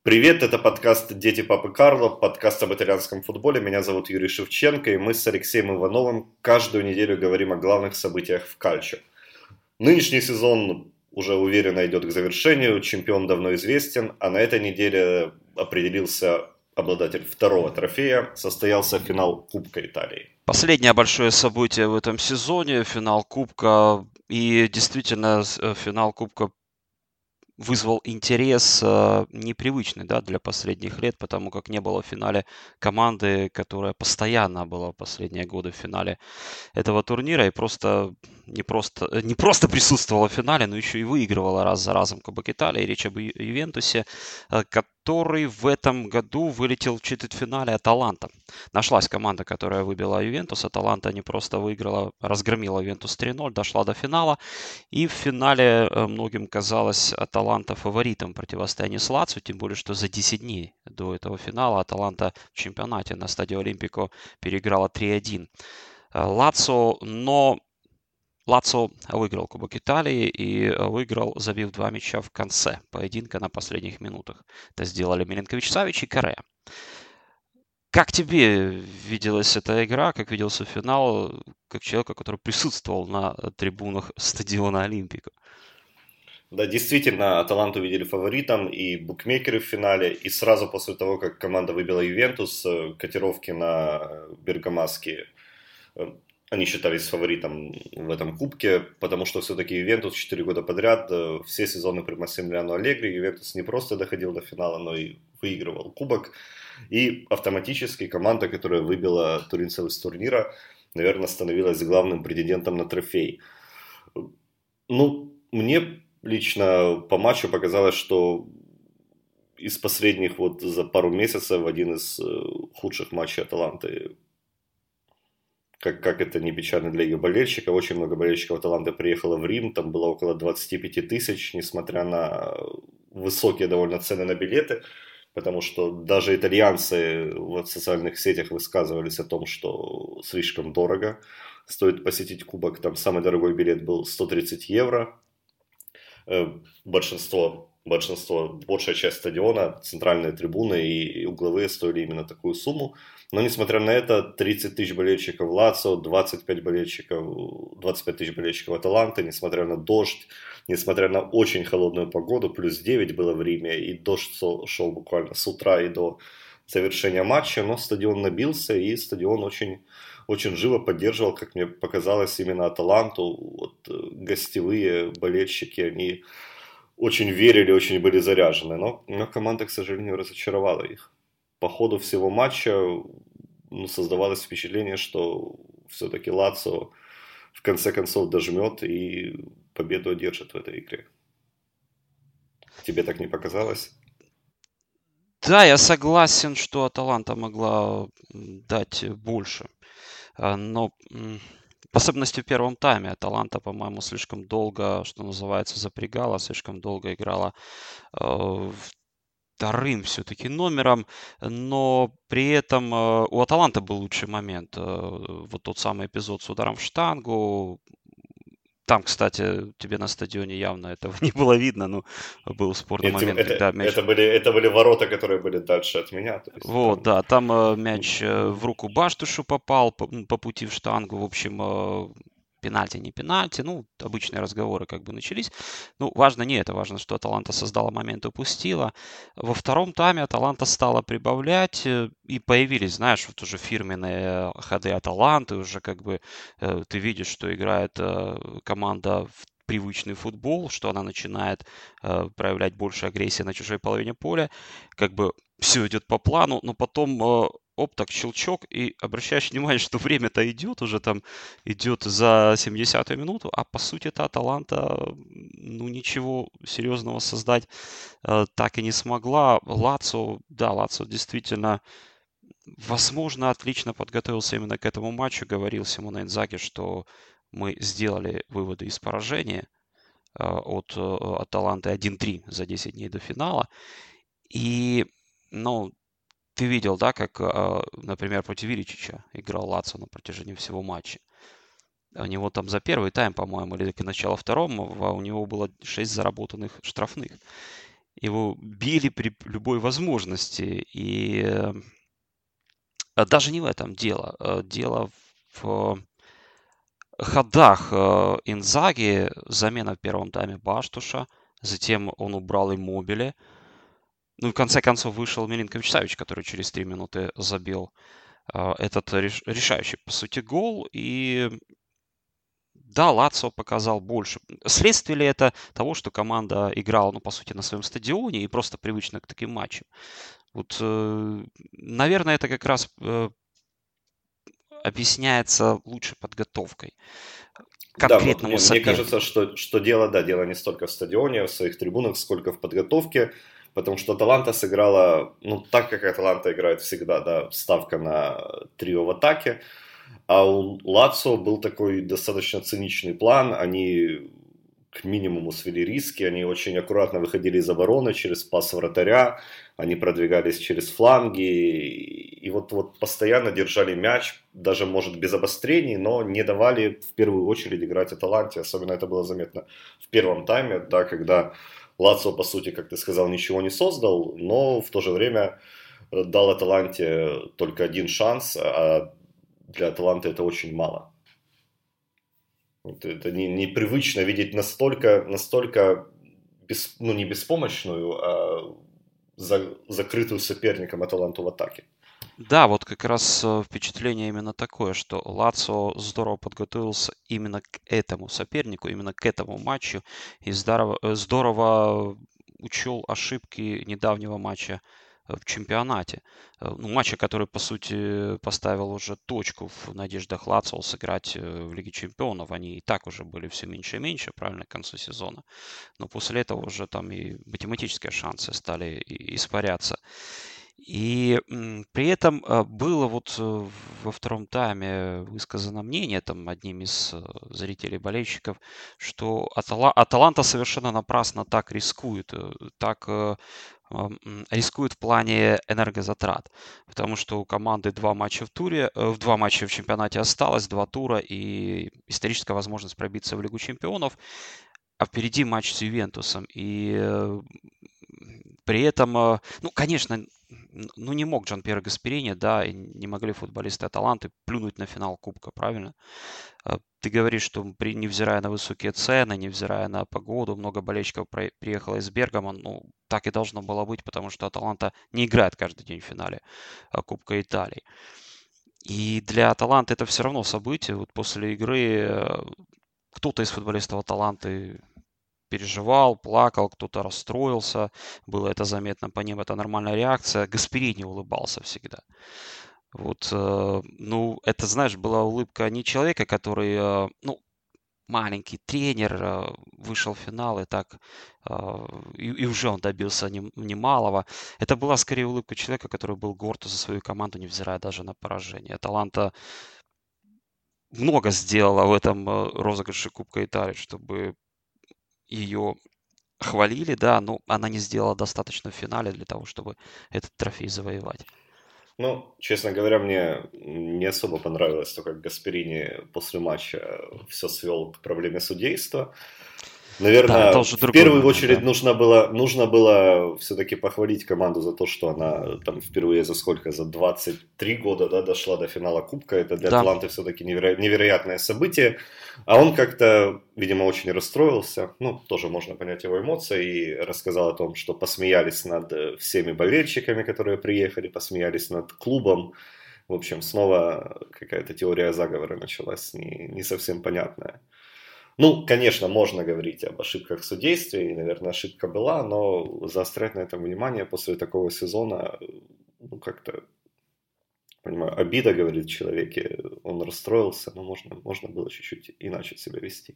Привет, это подкаст «Дети Папы Карло», подкаст об итальянском футболе. Меня зовут Юрий Шевченко, и мы с Алексеем Ивановым каждую неделю говорим о главных событиях в кальчо. Нынешний сезон уже уверенно идет к завершению, чемпион давно известен, а на этой неделе определился обладатель второго трофея, состоялся финал Кубка Италии. Последнее большое событие в этом сезоне, финал Кубка, и действительно финал Кубка вызвал интерес непривычный, да, для последних лет, потому как не было в финале команды, которая постоянно была в последние годы в финале этого турнира и не просто присутствовала в финале, но еще и выигрывала раз за разом Кубок Италии. Речь об Ювентусе, который в этом году вылетел в четвертьфинале Аталанта. Нашлась команда, которая выбила Ювентус. Аталанта не просто выиграла, разгромила Ювентус 3-0, дошла до финала. И в финале многим казалось Аталанта фаворитом в противостоянии с Лацио, тем более, что за 10 дней до этого финала Аталанта в чемпионате на стадионе Олимпико переиграла 3-1 Лацио, но Лацио выиграл Кубок Италии и выиграл, забив 2 мяча в конце поединка на последних минутах. Это сделали Милинкович-Савич и Корrea. Как тебе виделась эта игра, как виделся финал, как человека, который присутствовал на трибунах стадиона Олимпико? Да, действительно, Аталанту видели фаворитом и букмекеры в финале, и сразу после того, как команда выбила Ювентус, котировки на Бергамаске, они считались фаворитом в этом кубке, потому что все-таки Ювентус 4 года подряд, все сезоны при Массимилиано Аллегри, Ювентус не просто доходил до финала, но и выигрывал кубок. И автоматически команда, которая выбила туринцев из турнира, наверное, становилась главным претендентом на трофей. Ну, мне лично по матчу показалось, что из последних вот за пару месяцев один из худших матчей Аталанты. Как это не печально для ее болельщиков. Очень много болельщиков Аталанты приехало в Рим. Там было около 25 тысяч, несмотря на высокие довольно цены на билеты. Потому что даже итальянцы в социальных сетях высказывались о том, что слишком дорого стоит посетить кубок. Там самый дорогой билет был 130 евро. Большая часть стадиона, центральные трибуны и угловые стоили именно такую сумму. Но несмотря на это, 30 тысяч болельщиков Лацио, 25 тысяч болельщиков Аталанты, несмотря на дождь, несмотря на очень холодную погоду, плюс 9 было в Риме, и дождь шел буквально с утра и до завершения матча, но стадион набился, и стадион очень живо поддерживал, как мне показалось, именно Аталанту. Вот, гостевые болельщики, они очень верили, очень были заряжены, но команда, к сожалению, разочаровала их. По ходу всего матча создавалось впечатление, что все-таки Лацио в конце концов дожмет и победу одержит в этой игре. Тебе так не показалось? Да, я согласен, что Аталанта могла дать больше. Но в особенности в первом тайме Аталанта, по-моему, слишком долго, что называется, запрягала, слишком долго играла вторым все-таки номером, но при этом у Аталанта был лучший момент. Вот тот самый эпизод с ударом в штангу. Там, кстати, тебе на стадионе явно этого не было видно, но был спорный момент, когда мяч... Это были ворота, которые были дальше от меня. Вот, да, там мяч в руку Баштушу попал по пути в штангу. В общем, пенальти, не пенальти. Ну, обычные разговоры как бы начались. Ну, важно не это. Важно, что Аталанта создала момент и упустила. Во втором тайме Аталанта стала прибавлять. И появились, знаешь, вот уже фирменные ходы Аталанты. Уже как бы ты видишь, что играет команда в привычный футбол, что она начинает проявлять больше агрессии на чужой половине поля. Как бы все идет по плану, но потом так щелчок, и обращаешь внимание, что время-то идет, уже там идет за 70-ю минуту, а по сути это Аталанта, ну, ничего серьезного создать так и не смогла. Лацио действительно, возможно, отлично подготовился именно к этому матчу. Говорил Симоне Инзаги, что мы сделали выводы из поражения от Аталанты 1-3 за 10 дней до финала. И, ну, ты видел, да, как, например, против Иличича играл Лацио на протяжении всего матча. У него там за первый тайм, по-моему, или к началу второго, у него было 6 заработанных штрафных. его били при любой возможности. И даже не в этом дело. Дело в ходах Инзаги, замена в первом тайме Баштуша, затем он убрал Иммобиле. Ну и в конце концов вышел Милинкович-Савич, который через 3 минуты забил этот решающий, по сути, гол. И да, Лацио показал больше. Следствие ли это того, что команда играла, ну, по сути, на своем стадионе и просто привычна к таким матчам? Вот, наверное, это как раз объясняется лучше подготовкой к Да, конкретному мне кажется, сопернику. что дело, да, дело не столько в стадионе, в своих трибунах, сколько в подготовке, потому что Аталанта сыграла, ну, так, как Аталанта играет всегда, да, ставка на трио в атаке, а у Лацио был такой достаточно циничный план, они к минимуму свели риски, они очень аккуратно выходили из обороны через пас вратаря, они продвигались через фланги, и вот постоянно держали мяч, даже, может, без обострений, но не давали в первую очередь играть Аталанте, особенно это было заметно в первом тайме, да, когда Лацио, по сути, как ты сказал, ничего не создал, но в то же время дал Аталанте только один шанс, а для Аталанты это очень мало. Вот это непривычно видеть настолько ну, не беспомощную, а закрытую соперником Аталанту в атаке. Да, вот как раз впечатление именно такое, что Лацио здорово подготовился именно к этому сопернику, именно к этому матчу, и здорово учел ошибки недавнего матча в чемпионате. Ну, матча, который, по сути, поставил уже точку в надеждах Лацио сыграть в Лиге Чемпионов. Они и так уже были все меньше и меньше, правильно, к концу сезона. Но после этого уже там и математические шансы стали испаряться. И при этом было вот во втором тайме высказано мнение там одним из зрителей, болельщиков, что Аталанта совершенно напрасно так рискует, так рискует в плане энергозатрат, потому что у команды 2 матча в туре, 2 матча в чемпионате осталось, 2 тура и историческая возможность пробиться в Лигу Чемпионов, а впереди матч с Ювентусом. И при этом, ну, конечно, ну, не мог Джанпьеро Гасперини, да, и не могли футболисты Аталанты плюнуть на финал Кубка, правильно? Ты говоришь, что невзирая на высокие цены, невзирая на погоду, много болельщиков приехало из Бергама, ну, так и должно было быть, потому что Аталанта не играет каждый день в финале Кубка Италии. И для Аталанты это все равно событие. Вот после игры кто-то из футболистов Аталанты переживал, плакал, кто-то расстроился. Было это заметно по ним, это нормальная реакция. Гасперини улыбался всегда. Вот, ну, это, знаешь, была улыбка не человека, который, ну, маленький тренер, вышел в финал и так, и уже он добился немалого. Это была скорее улыбка человека, который был горд за свою команду, невзирая даже на поражение. Аталанта много сделала в этом розыгрыше Кубка Италии, чтобы ее хвалили, да, но она не сделала достаточно в финале для того, чтобы этот трофей завоевать. Ну, честно говоря, мне не особо понравилось то, как Гасперини после матча все свел к проблеме судейства. Да, это Наверное, уже в другой первую момент, очередь да. нужно было все-таки похвалить команду за то, что она там впервые за 23 года, да, дошла до финала Кубка. Это для Да, Атланты все-таки невероятное событие. А он как-то, видимо, очень расстроился. Ну, тоже можно понять его эмоции. И рассказал о том, что посмеялись над всеми болельщиками, которые приехали, посмеялись над клубом. В общем, снова какая-то теория заговора началась, не совсем понятная. Ну, конечно, можно говорить об ошибках в судействе, и, наверное, ошибка была, но заострять на этом внимание после такого сезона, ну, как-то, понимаю, обида, говорит в человеке, он расстроился, но можно было чуть-чуть иначе себя вести.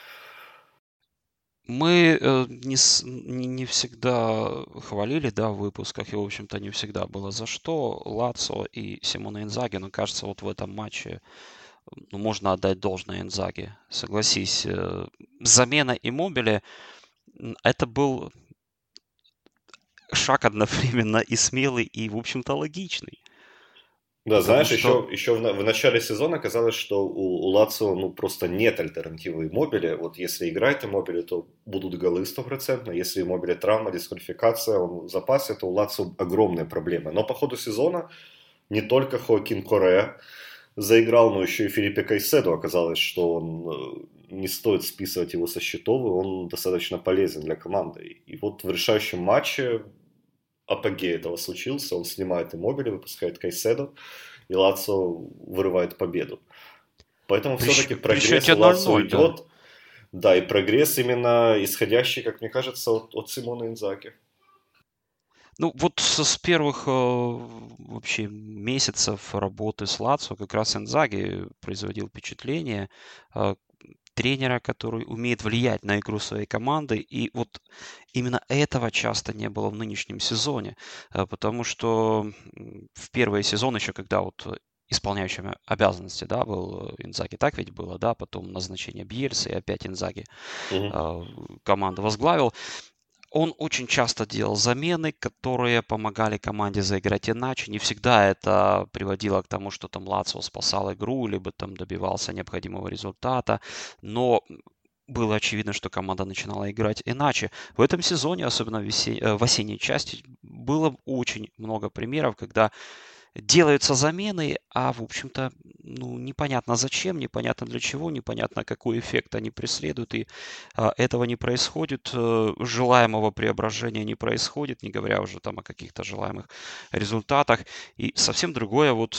мы не всегда хвалили, да, в выпусках, и, в общем-то, не всегда было за что. Лацо и Симоне Инзаги, но, кажется, вот в этом матче ну, можно отдать должное Инзаги. Согласись, замена Иммобиле, это был шаг одновременно и смелый, и, в общем-то, логичный. Да, Потому знаешь, что еще в начале сезона казалось, что у Лацио ну, просто нет альтернативы Иммобиле. Вот если играет Иммобиле, то будут голы стопроцентно. Если Иммобиле травма, дисквалификация, он в запасе, то у Лацио огромные проблемы. Но по ходу сезона не только Хоакин Корrea заиграл, но еще и Филиппе Кайседо. Оказалось, что он не стоит списывать его со счетов, и он достаточно полезен для команды. И вот в решающем матче апогей этого случился. Он снимает Иммобиле, выпускает Кайседо, и Лацо вырывает победу. Поэтому все-таки при прогресс счете у Лацо 0-0, да. идет. Да, и прогресс именно исходящий, как мне кажется, от Симона Инзаги. Ну, вот с первых вообще месяцев работы с Лацио как раз Инзаги производил впечатление э, тренера, который умеет влиять на игру своей команды. И вот именно этого часто не было в нынешнем сезоне, потому что в первый сезон еще, когда вот исполняющим обязанности, да, был Инзаги, так ведь было, да, потом назначение Бьельса и опять Инзаги Мгм. команду возглавил. Он очень часто делал замены, которые помогали команде заиграть иначе. Не всегда это приводило к тому, что там Лацио спасал игру, либо там добивался необходимого результата. Но было очевидно, что команда начинала играть иначе. В этом сезоне, особенно в осенней части, было очень много примеров, когда делаются замены, а, в общем-то, ну, непонятно зачем, непонятно для чего, непонятно какой эффект они преследуют, и этого не происходит, желаемого преображения не происходит, не говоря уже там о каких-то желаемых результатах. И совсем другое вот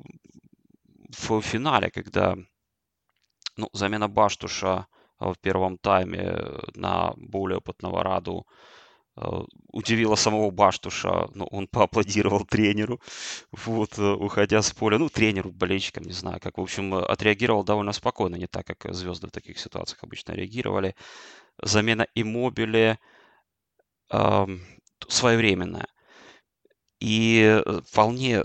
в финале, когда, ну, замена Баштуша в первом тайме на более опытного Раду удивило самого Баштуша, но он поаплодировал тренеру, вот, уходя с поля. Ну, тренеру, болельщикам, не знаю, как, в общем, отреагировал довольно спокойно, не так, как звезды в таких ситуациях обычно реагировали. Замена Иммобиле ам, своевременная и вполне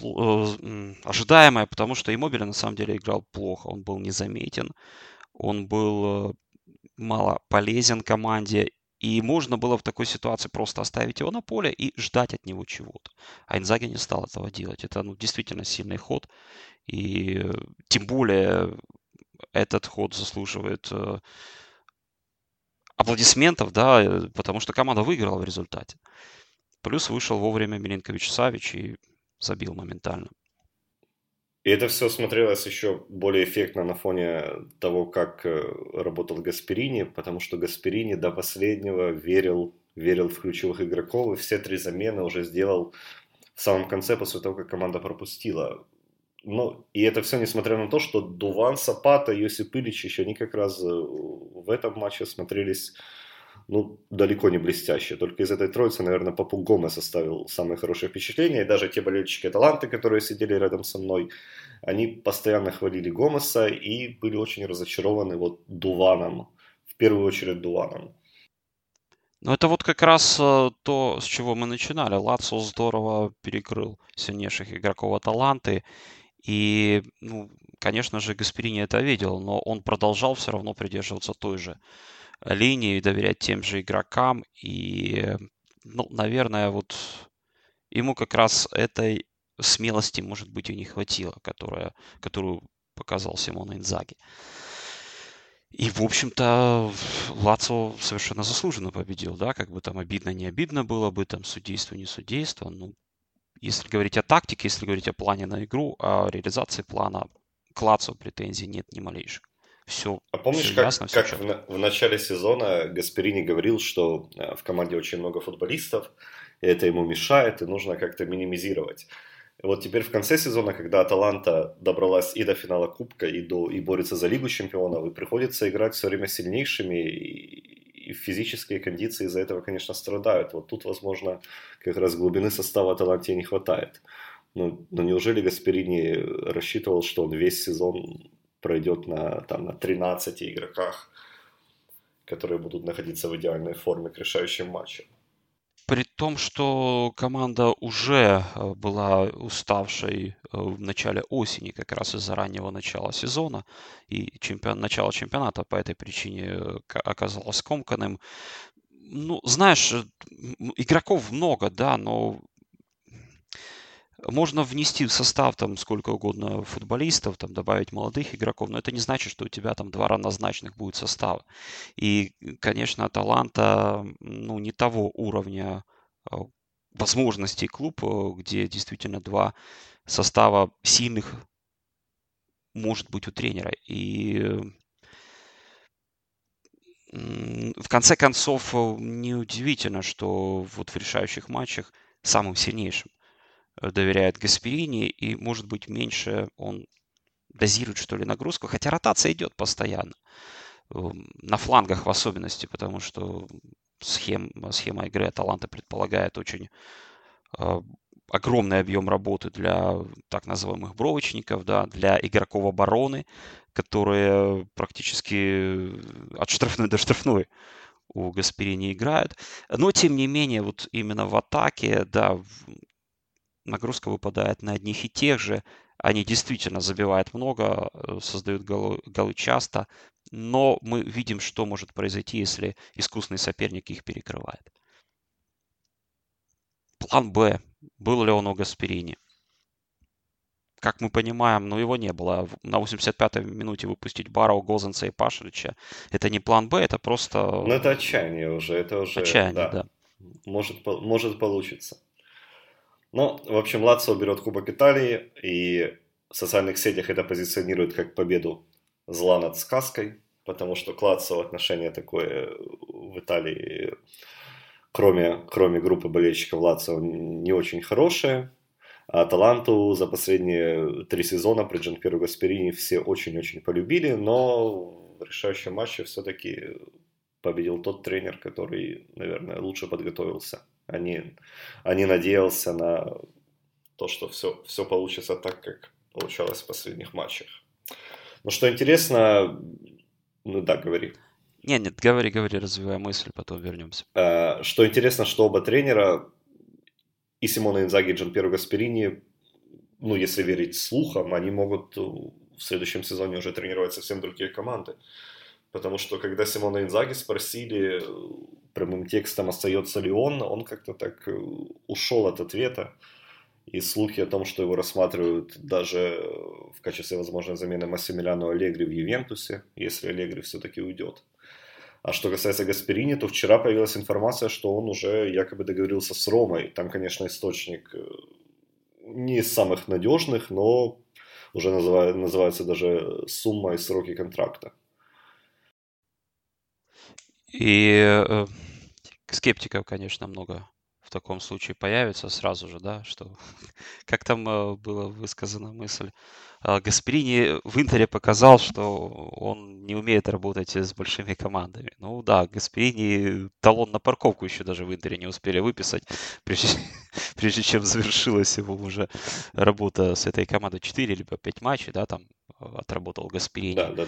ожидаемая, потому что Иммобиле на самом деле играл плохо, он был незаметен, он был мало полезен команде, и можно было в такой ситуации просто оставить его на поле и ждать от него чего-то. А Инзаги не стал этого делать. Это ну, действительно сильный ход. И тем более этот ход заслуживает аплодисментов, да, потому что команда выиграла в результате. Плюс вышел вовремя Милинкович-Савич и забил моментально. И это все смотрелось еще более эффектно на фоне того, как работал Гасперини, потому что Гасперини до последнего верил в ключевых игроков, и все три замены уже сделал в самом конце, после того, как команда пропустила. Ну, и это все несмотря на то, что Дуван, Сапата, Йосип Ильич еще они как раз в этом матче смотрелись, ну, далеко не блестяще. Только из этой троицы, наверное, Папу Гомес оставил самое хорошее впечатление. И даже те болельщики Аталанты, которые сидели рядом со мной, они постоянно хвалили Гомеса и были очень разочарованы вот Дуваном. В первую очередь Дуваном. Но это вот как раз то, с чего мы начинали. Лацо здорово перекрыл сильнейших игроков Аталанты. И, ну, конечно же, Гасперини это видел, но он продолжал все равно придерживаться той же линии, доверять тем же игрокам. И, ну, наверное, вот ему как раз этой смелости, может быть, и не хватило, которую показал Симоне Инзаги. И, в общем-то, Лацо совершенно заслуженно победил, да, как бы там обидно, не обидно было бы, там судейство, не судейство. Ну, если говорить о тактике, если говорить о плане на игру, о реализации плана, к Лацо претензий нет ни малейших. А Все помнишь, ясно, все как четко. в начале сезона Гасперини говорил, что в команде очень много футболистов, и это ему мешает, и нужно как-то минимизировать. И вот теперь в конце сезона, когда Аталанта добралась и до финала Кубка, и борется за Лигу Чемпионов, и приходится играть все время сильнейшими, и физические кондиции из-за этого, конечно, страдают. Вот тут, возможно, как раз глубины состава Аталанте не хватает. Но неужели Гасперини рассчитывал, что он весь сезон пройдет на 13 игроках, которые будут находиться в идеальной форме к решающим матчам? При том, что команда уже была уставшей в начале осени, как раз из-за раннего начала сезона, и начало чемпионата по этой причине оказалось скомканным. Ну, знаешь, игроков много, да, но Можно внести в состав там сколько угодно футболистов, там добавить молодых игроков, но это не значит, что у тебя там два равнозначных будет состава. И, конечно, Аталанта, ну, не того уровня возможностей клуб, где действительно два состава сильных может быть у тренера. И в конце концов, неудивительно, что вот в решающих матчах самым сильнейшим доверяет Гасперини, и, может быть, меньше он дозирует, что ли, нагрузку. Хотя ротация идет постоянно. На флангах в особенности, потому что схема игры Аталанта предполагает очень огромный объем работы для так называемых бровочников, да, для игроков обороны, которые практически от штрафной до штрафной у Гасперини играют. Но, тем не менее, вот именно в атаке, да, нагрузка выпадает на одних и тех же. Они действительно забивают много, создают голы часто, но мы видим, что может произойти, если искусный соперник их перекрывает. План Б. Был ли он у Гасперини? Как мы понимаем, но его не было. На 85-й минуте выпустить Барроу, Гозенса и Пашевича – это не план Б, это просто Но это отчаяние уже, отчаяние, да, да. может получиться. Но, в общем, Лацио берет Кубок Италии, и в социальных сетях это позиционирует как победу зла над сказкой, потому что к Лацио отношение такое в Италии, кроме группы болельщиков Лацио, не очень хорошее. А Аталанту за последние 3 сезона при Джанпьеро Гасперини все очень-очень полюбили, но в решающем матче все-таки победил тот тренер, который, наверное, лучше подготовился, а не надеялся на то, что все получится так, как получалось в последних матчах. Но что интересно, ну да, говори. Нет, говори, развивай мысль, потом вернемся. Что интересно, что оба тренера, и Симоне Инзаги, и Джанпьеро Гасперини, ну, если верить слухам, они могут в следующем сезоне уже тренировать совсем другие команды. Потому что когда Симона Инзаги спросили прямым текстом, остается ли он как-то так ушел от ответа. И слухи о том, что его рассматривают даже в качестве возможной замены Массимилиану Аллегри в Ювентусе, если Аллегри все-таки уйдет. А что касается Гасперини, то вчера появилась информация, что он уже якобы договорился с Ромой. Там, конечно, источник не из самых надежных, но уже называется даже сумма и сроки контракта. И скептиков, конечно, много в таком случае появится сразу же, да, что, как там была высказана мысль, Гасперини в Интере показал, что он не умеет работать с большими командами. Ну да, Гасперини талон на парковку еще даже в Интере не успели выписать, прежде чем завершилась его уже работа с этой командой. 4 либо 5 матчей, да, там отработал Гасперини. Да.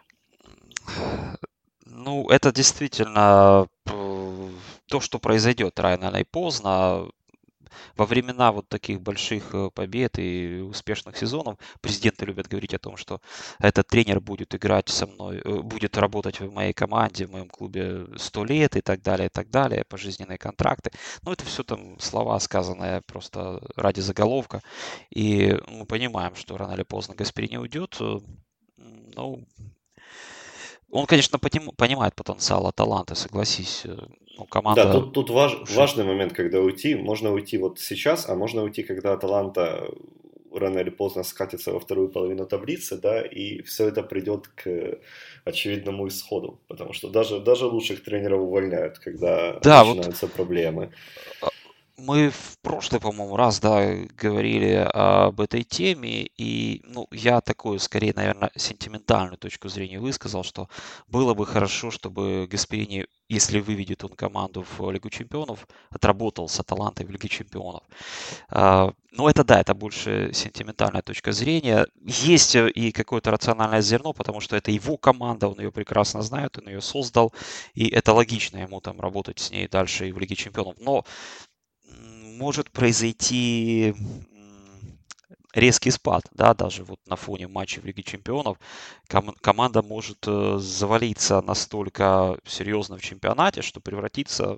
Ну, это действительно то, что произойдет рано или поздно. Во времена вот таких больших побед и успешных сезонов президенты любят говорить о том, что этот тренер будет играть со мной, будет работать в моей команде, в моем клубе 100 лет и так далее, пожизненные контракты. Ну, это все там слова, сказанные просто ради заголовка. И мы понимаем, что рано или поздно Гасперини уйдет. Ну, он, конечно, понимает потенциал Аталанты, согласись. Ну, команда... Да, тут важный момент, когда уйти. Можно уйти вот сейчас, а можно уйти, когда Аталанта рано или поздно скатится во вторую половину таблицы, да, и все это придет к очевидному исходу. Потому что даже лучших тренеров увольняют, когда начинаются проблемы. Мы в прошлый, по-моему, раз, да, говорили об этой теме, и, ну, я такую, скорее, наверное, сентиментальную точку зрения высказал, что было бы хорошо, чтобы Гасперини, если выведет он команду в Лигу Чемпионов, отработал с Аталантой в Лиге Чемпионов. Ну, это да, это больше сентиментальная точка зрения. Есть и какое-то рациональное зерно, потому что это его команда, он ее прекрасно знает, он ее создал, и это логично ему там работать с ней дальше и в Лиге Чемпионов. Но может произойти резкий спад, да, даже вот на фоне матчей в Лиге Чемпионов команда может завалиться настолько серьезно в чемпионате, что превратиться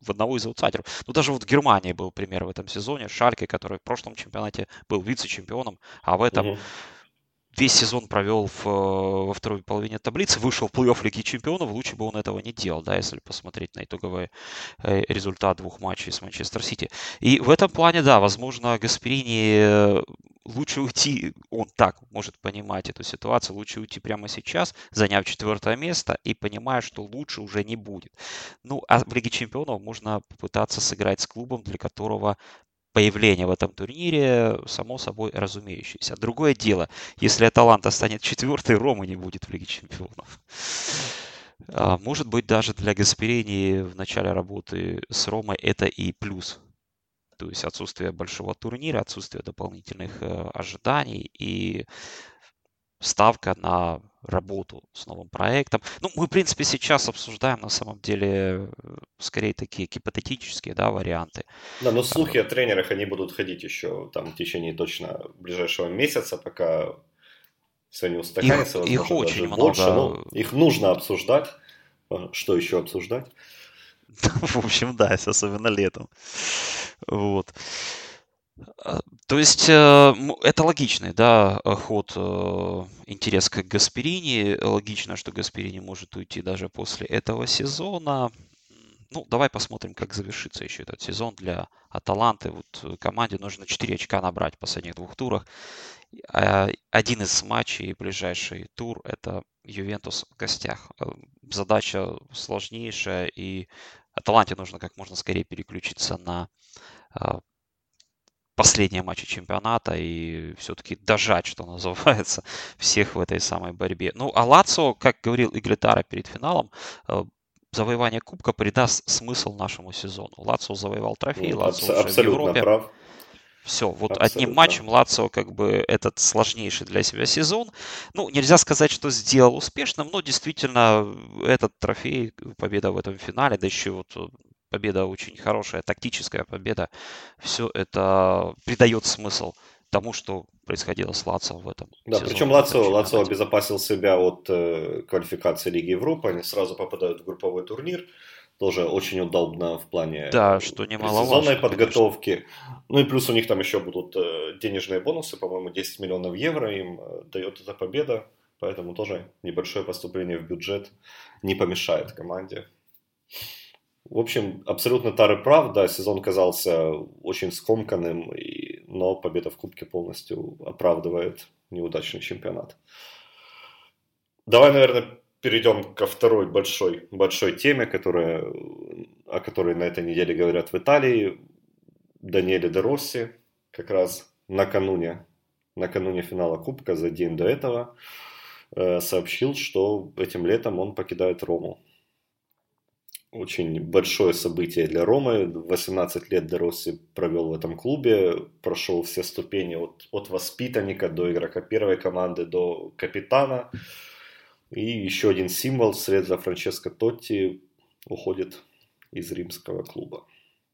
в одного из аутсайдеров. Ну, даже вот в Германии был пример в этом сезоне. Шальке, который в прошлом чемпионате был вице-чемпионом, а в этом Мгм. весь сезон провел во второй половине таблицы, вышел в плей-офф Лиги Чемпионов, лучше бы он этого не делал, да, если посмотреть на итоговый результат двух матчей с Манчестер Сити. И в этом плане, да, возможно, Гасперини лучше уйти, он так может понимать эту ситуацию, лучше уйти прямо сейчас, заняв 4 место и понимая, что лучше уже не будет. Ну, а в Лиге Чемпионов можно попытаться сыграть с клубом, для которого появление в этом турнире, само собой разумеющееся. Другое дело, если Аталанта станет 4-й, Рома не будет в Лиге Чемпионов. Может быть, даже для Гасперини в начале работы с Ромой это и плюс. То есть отсутствие большого турнира, отсутствие дополнительных ожиданий и ставка на работу с новым проектом. Ну, мы, в принципе, сейчас обсуждаем, на самом деле, скорее такие гипотетические, да, варианты. Да, но слухи о тренерах, они будут ходить еще там в течение точно ближайшего месяца, пока все не устаканится, Их возможно, очень даже больше. много. Но их нужно обсуждать. Что еще обсуждать? В общем, да, особенно летом. Вот. То есть это логичный, да, ход, интерес к Гасперини. Логично, что Гасперини может уйти даже после этого сезона. Ну, давай посмотрим, как завершится еще этот сезон для Аталанты. Вот команде нужно 4 очка набрать в последних 2 турах. Один из матчей, ближайший тур, это Ювентус в гостях. Задача сложнейшая, и Аталанте нужно как можно скорее переключиться на последние матчи чемпионата и все-таки дожать, что называется, всех в этой самой борьбе. Ну, а Лацио, как говорил Иглитара перед финалом, завоевание кубка придаст смысл нашему сезону. Лацио завоевал трофей, Лацио уже в Абсолютно Европе. прав. Все, вот одним Абсолютно. матчем Лацио как бы этот сложнейший для себя сезон. Ну, нельзя сказать, что сделал успешным, но действительно этот трофей, победа в этом финале, да еще вот победа очень хорошая, тактическая победа, все это придает смысл тому, что происходило с Лацио в этом Да, причем сезоне, в этом Лацио чемпионате. обезопасил себя от квалификации Лиги Европы. Они сразу попадают в групповой турнир. Тоже очень удобно в плане Да, что предсезонной немаловажно, конечно. подготовки. Ну и плюс у них там еще будут денежные бонусы, по-моему, 10 миллионов евро им дает эта победа. Поэтому тоже небольшое поступление в бюджет не помешает команде. В общем, абсолютно Тары прав, да, сезон казался очень скомканным, но победа в Кубке полностью оправдывает неудачный чемпионат. Давай, наверное, перейдем ко второй большой теме, о которой на этой неделе говорят в Италии. Даниэле Де Росси как раз накануне финала Кубка, за день до этого, сообщил, что этим летом он покидает Рому. Очень большое событие для Ромы. 18 лет Де Росси провел в этом клубе, прошел все ступени от воспитанника до игрока первой команды, до капитана. И еще один символ вслед за Франческо Тотти уходит из римского клуба.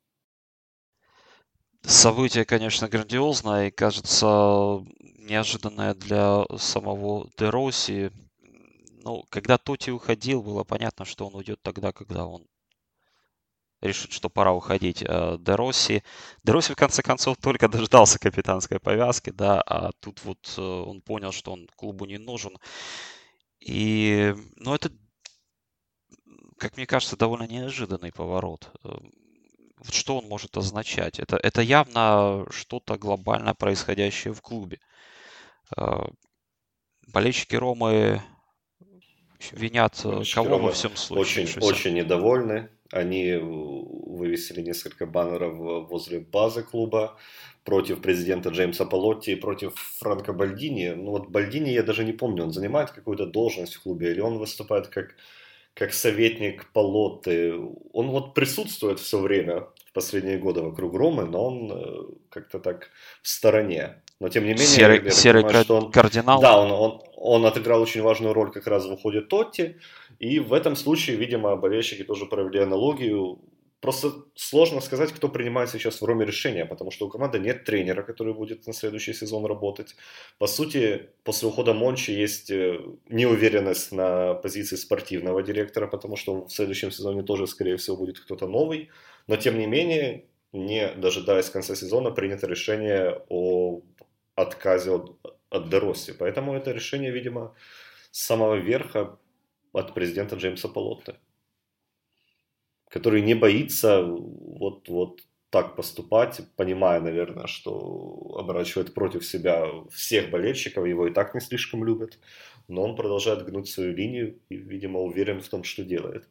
Событие, конечно, грандиозное и, кажется, неожиданное для самого Де Росси. Ну, когда Тоти уходил, было понятно, что он уйдет тогда, когда он решит, что пора уходить. Де Росси, в конце концов, только дождался капитанской повязки, да, а тут вот он понял, что он клубу не нужен. И, ну, это, как мне кажется, довольно неожиданный поворот. Вот что он может означать? Это явно что-то глобально происходящее в клубе. Э, Болельщики Ромы винят Болельщики кого во Ромы всем очень, случившемся? очень недовольны. Они вывесили несколько баннеров возле базы клуба против президента Джеймса Палотти и против Франко Бальдини. Ну вот Бальдини я даже не помню, он занимает какую-то должность в клубе или он выступает как советник Палотты. Он вот присутствует все время в последние годы вокруг Ромы, но он как-то так в стороне. Но тем не менее, я так Серый понимаю, что он, кардинал? да, он отыграл очень важную роль как раз в уходе Тотти. И в этом случае, видимо, болельщики тоже провели аналогию. Просто сложно сказать, кто принимает сейчас в Роме решения, потому что у команды нет тренера, который будет на следующий сезон работать. По сути, после ухода Мончи есть неуверенность на позиции спортивного директора, потому что в следующем сезоне тоже, скорее всего, будет кто-то новый. Но тем не менее, не дожидаясь конца сезона, принято решение о отказе от Де Росси. Поэтому это решение, видимо, с самого верха от президента Джеймса Полотты, который не боится вот так поступать, понимая, наверное, что оборачивает против себя всех болельщиков, его и так не слишком любят, но он продолжает гнуть свою линию и, видимо, уверен в том, что делает.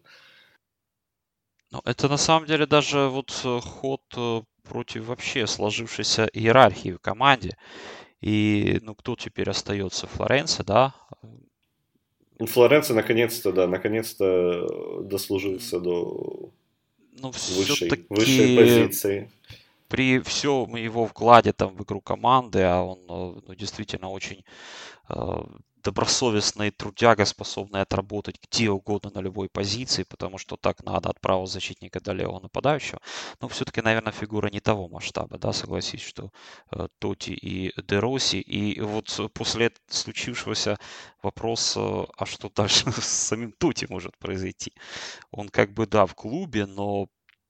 Ну, это на самом деле даже вот ход против вообще сложившейся иерархии в команде. И, ну, кто теперь остается? Флоренция, да? Флоренция наконец-то, да, наконец-то дослужился до Ну, высшей все-таки позиции. при всем его вкладе там в игру команды, а он ну, действительно очень э, добросовестный трудяга, способный отработать где угодно на любой позиции, потому что так надо от правого защитника до левого нападающего. Но все-таки, наверное, фигура не того масштаба, да, согласись, что Тоти и Де Росси. И вот после случившегося вопрос, а что дальше с самим Тоти может произойти? Он как бы, да, в клубе, но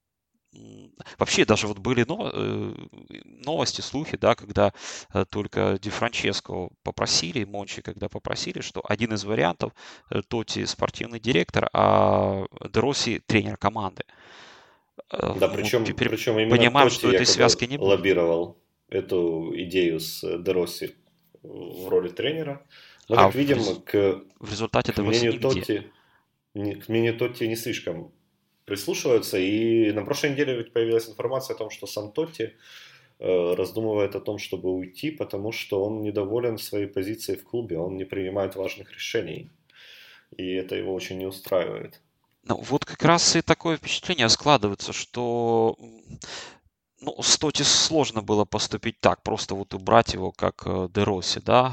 вообще даже вот были новости, слухи, да, когда только Ди Франческо попросили, Мончи, когда попросили, что один из вариантов Тоти спортивный директор, а Де Росси тренер команды. Да, Мы теперь причем именно понимаем, Тотти что этой якобы связки не будет. лоббировал эту идею с Де Росси в роли тренера. Но, А как видим, в результате к Де Росси мнению нигде. Тотти, к мнению Тотти не слишком прислушиваются. И на прошлой неделе ведь появилась информация о том, что сам Тотти раздумывает о том, чтобы уйти, потому что он недоволен своей позицией в клубе, он не принимает важных решений. И это его очень не устраивает. Ну, вот как раз и такое впечатление складывается, что ну, с Тоти сложно было поступить так, просто вот убрать его как Де Росси, да.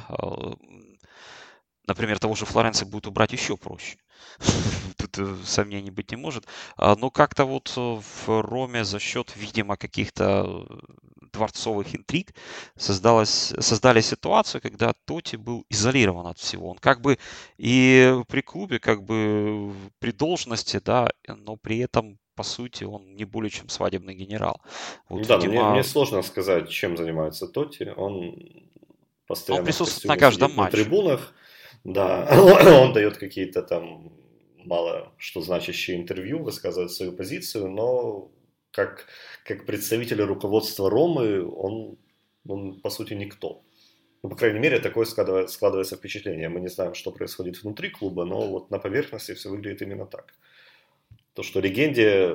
Например, того же Флоренции будет убрать еще проще. Тут сомнений быть не может. Но как-то вот в Роме за счет, видимо, каких-то дворцовых интриг создали ситуацию, когда Тоти был изолирован от всего. Он как бы и при клубе, как бы при должности, да, но при этом, по сути, он не более чем свадебный генерал. Вот, Да, но мне видимо, сложно сказать, чем занимается Тотти. Он он постоянно в присутствует на костюме каждом сидит на матче. трибунах. Да, он дает какие-то там мало что значащие интервью, высказывает свою позицию, но как представитель руководства Ромы он по сути никто. Ну, по крайней мере, такое складывается впечатление. Мы не знаем, что происходит внутри клуба, но вот на поверхности все выглядит именно так. То, что легенде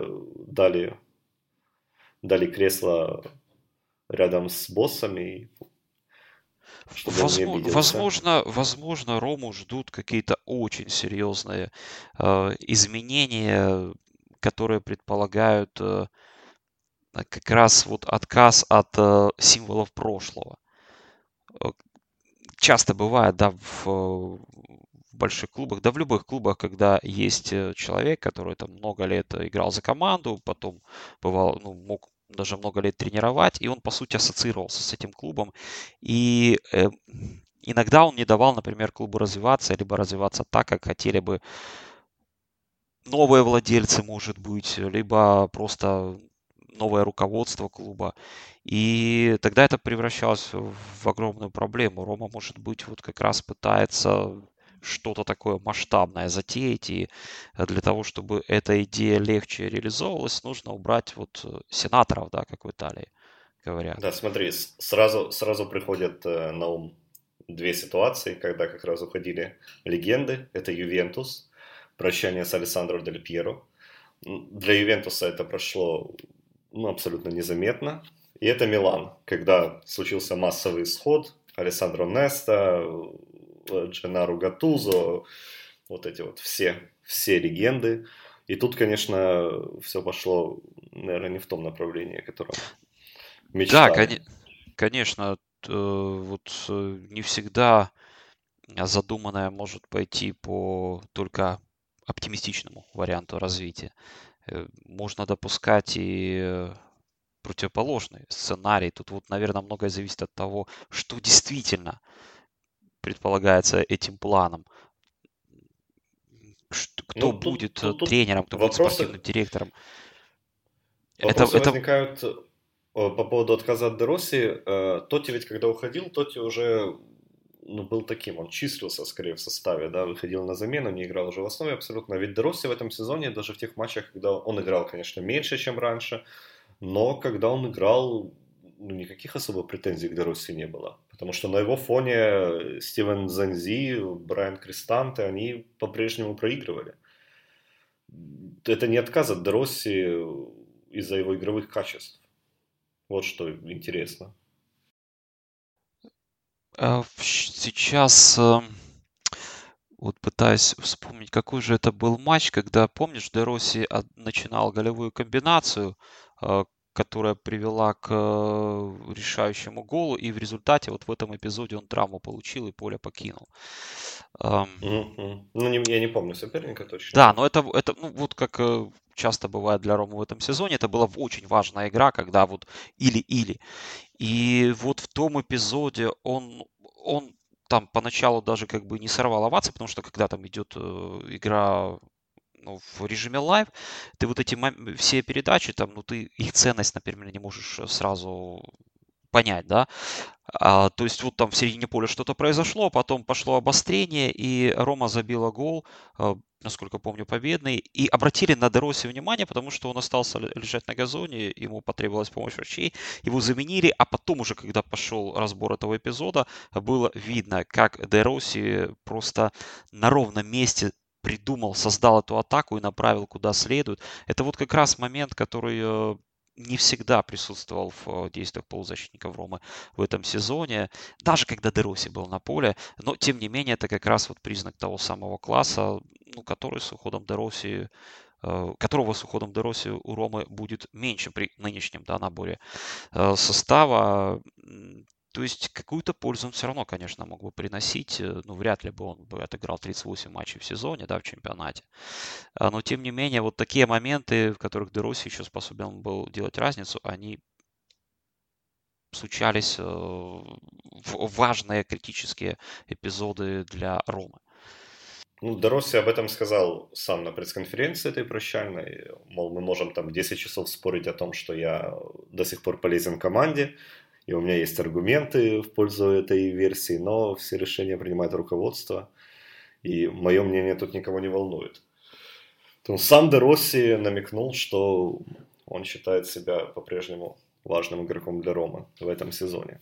дали кресло рядом с боссами, чтобы он не обиделся. Возможно, Рому ждут какие-то очень серьезные изменения, которые предполагают как раз вот отказ от символов прошлого. Э, Часто бывает, да, в больших клубах, да в любых клубах, когда есть человек, который там много лет играл за команду, потом бывал, ну, мог даже много лет тренировать, и он, по сути, ассоциировался с этим клубом. И иногда он не давал, например, клубу развиваться, либо развиваться так, как хотели бы новые владельцы, может быть, либо просто новое руководство клуба. И тогда это превращалось в огромную проблему. Рома, может быть, вот как раз пытается что-то такое масштабное затеять, и для того, чтобы эта идея легче реализовывалась, нужно убрать вот сенаторов, да, как в Италии говорят. Да, смотри, сразу приходят на ум две ситуации, когда как раз уходили легенды. Это Ювентус, прощание с Алессандро Дель Пьеро. Для Ювентуса это прошло абсолютно незаметно. И это Милан, когда случился массовый исход. Алессандро Неста, Дженнаро Гаттузо, вот эти вот все легенды. И тут, конечно, все пошло, наверное, не в том направлении, о котором Да, мечтали. конечно, вот не всегда задуманное может пойти по только оптимистичному варианту развития. Можно допускать и противоположный сценарий. Тут вот, наверное, многое зависит от того, что действительно предполагается этим планом. Кто Ну, будет тут тренером, кто будет вопросы, спортивным директором. Вопросы это возникают по поводу отказа от Дероси. Тоти ведь когда уходил, Тоти уже был таким, он числился скорее в составе, да, выходил на замену, не играл уже в основе абсолютно. Ведь Дероси в этом сезоне, даже в тех матчах, когда он играл, конечно, меньше, чем раньше, но когда он играл, никаких особо претензий к Дероси не было. Потому что на его фоне Стивен Занзи, Брайан Кристанте, они по-прежнему проигрывали. Это не отказ от Дероси из-за его игровых качеств. Вот что интересно. Сейчас вот пытаюсь вспомнить, какой же это был матч, когда, помнишь, Де Росси начинал голевую комбинацию, которая привела к решающему голу, и в результате вот в этом эпизоде он травму получил и поле покинул. Ну, я не помню соперника точно. Да, но это ну, вот как часто бывает для Ромы в этом сезоне, это была очень важная игра, когда вот или-или. И вот в том эпизоде он там поначалу даже как бы не сорвал овации, потому что когда там идет игра в режиме лайв, ты вот эти все передачи, там, ну, ты их ценность, например, не можешь сразу понять, да. То есть вот там в середине поля что-то произошло, потом пошло обострение, и Рома забила гол, насколько помню, победный. И обратили на Дероси внимание, потому что он остался лежать на газоне, ему потребовалась помощь врачей, его заменили, а потом уже, когда пошел разбор этого эпизода, было видно, как Дероси просто на ровном месте придумал, создал эту атаку и направил куда следует. Это вот как раз момент, который не всегда присутствовал в действиях полузащитников Ромы в этом сезоне, даже когда Дероси был на поле, но тем не менее это как раз вот признак того самого класса, ну, который с уходом Дероси, которого с уходом Дероси у Ромы будет меньше при нынешнем, да, наборе состава. То есть какую-то пользу он все равно, конечно, мог бы приносить. Ну, вряд ли бы он бы отыграл 38 матчей в сезоне, да, в чемпионате. Но, тем не менее, вот такие моменты, в которых Дероси еще способен был делать разницу, они случались в важные критические эпизоды для Ромы. Ну, Дероси об этом сказал сам на пресс-конференции этой прощальной. Мол, мы можем там 10 часов спорить о том, что я до сих пор полезен команде, и у меня есть аргументы в пользу этой версии, но все решения принимает руководство, и мое мнение тут никого не волнует. Сам Дероси намекнул, что он считает себя по-прежнему важным игроком для Ромы в этом сезоне.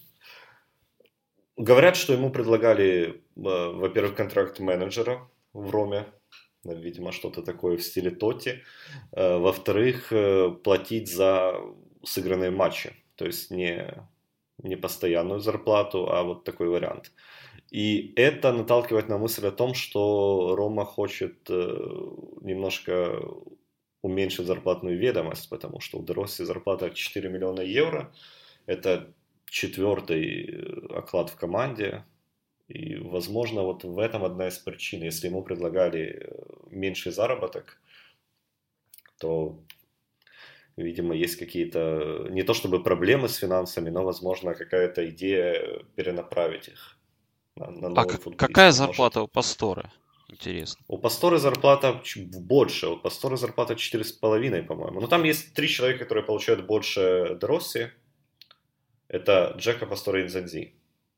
Говорят, что ему предлагали, во-первых, контракт менеджера в Роме, видимо, что-то такое в стиле Тотти. Во-вторых, платить за сыгранные матчи, то есть не постоянную зарплату, а вот такой вариант. И это наталкивает на мысль о том, что Рома хочет немножко уменьшить зарплатную ведомость, потому что у Дероси зарплата 4 миллиона евро. Это 4-й оклад в команде. И, возможно, вот в этом одна из причин. Если ему предлагали меньший заработок, то, видимо, есть какие-то, не то чтобы проблемы с финансами, но, возможно, какая-то идея перенаправить их на новых футболистов. Какая зарплата у Пасторе? Интересно. У Пасторе зарплата больше. У Пасторе зарплата 4,5, по-моему. Но там есть 3 человека, которые получают больше Дероси. Это Джека, Пасторе и Нзанзи.